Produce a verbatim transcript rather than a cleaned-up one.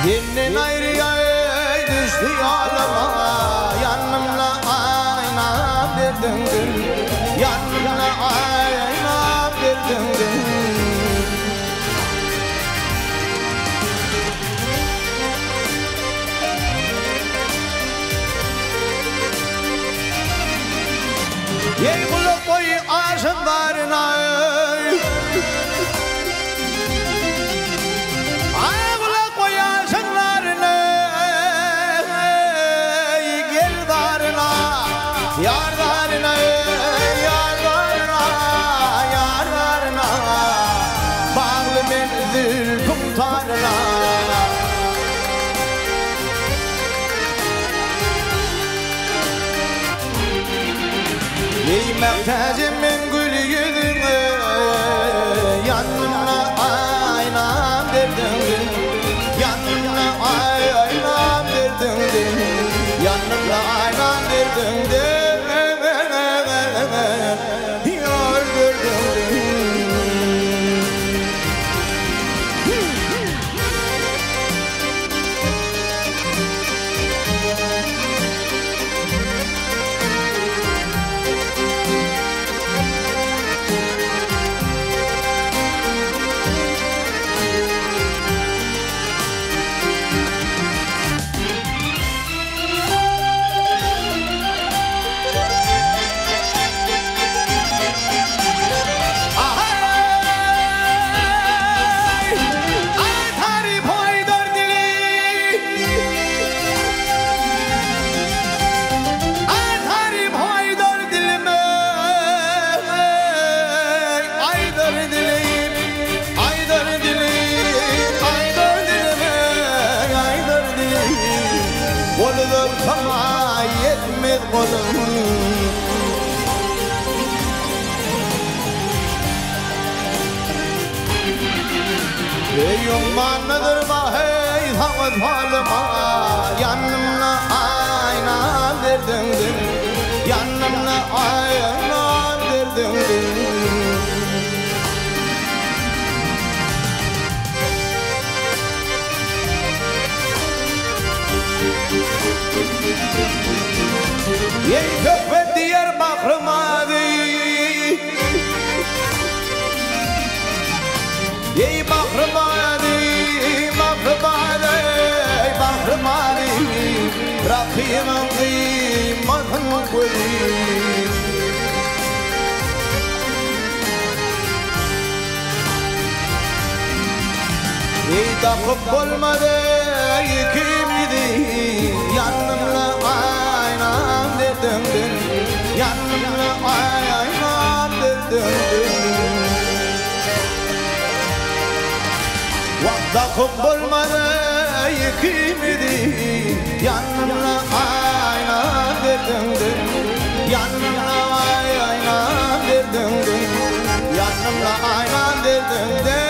Yenen ayrıya düştü yoluma, yanımla ayna verdin, yanımla ayna verdin. Ey bulup koy aşınlarına, ay bulup koy aşınlarına, gel darına, yar darına, yar darına, yar darına, bağlı menzil kumtarına. Ey mertezimin gül yüzüne, yanımla ayna verdin, yanımla ayna verdin, yanımla ayna verdin, yar verdin. Kolum sana yetmez kolum. Ey ummanıdır bahey havat halıma, yanımla ayna verdin, yanımla ayna verdin. Ey köpek diğer Bahrımadi, ey Bahrımadi, Bahrımadi, Bahrımadi, Rabbim'in kıymetini koyayım. Ey takıp olmadı ikimidi, yanımla ayna verdin, yanımla ayna verdin. Takıp olmadı ikimidi, yanımla ayna verdin, yanımla ayna verdin, yanımla ayna verdin.